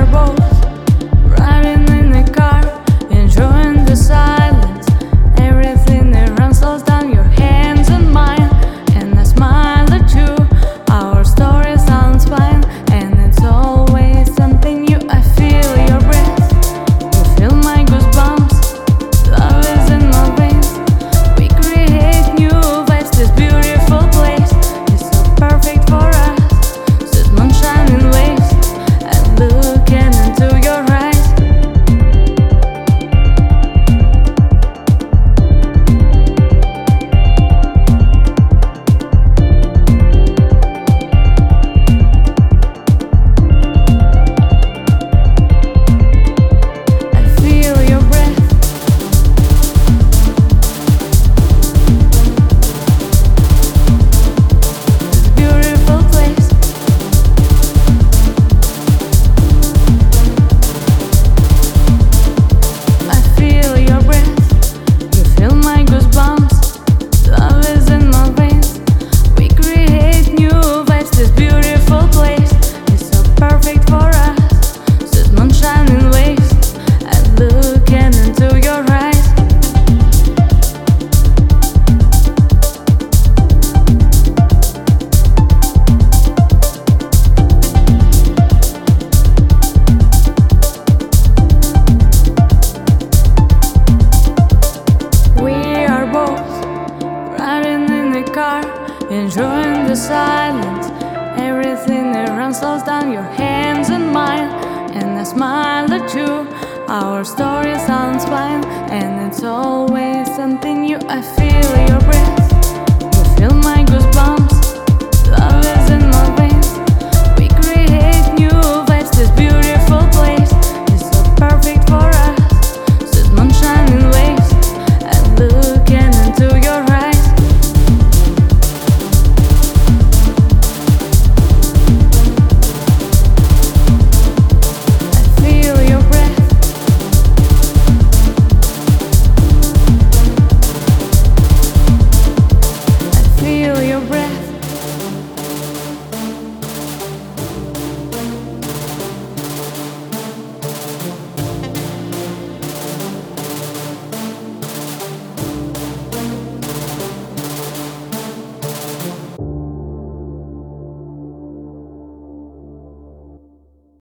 both riding in a car, enjoying the silence. Everything around slows down, your hands in mine, and I smile at you. Our story sounds fine, and it's always something new. I feel your breath, you feel my goosebumps. Love is in my veins. We create new vibes. This beautiful place is so perfect for us. Set moonshine in waves, and looking into your eyes. I feel your breath, this beautiful place. I feel your breath, you feel my goosebumps. Love is in my veins. We create new vibes. This beautiful place is so perfect for us. Set moonshine in waves, and looking into your eyes. We are both riding in the car, enjoying the silence. Everything around slows down, your hands in mine, and I smile at you. Our story sounds fine, and it's always something new. I feel your breath, you feel my goosebumps.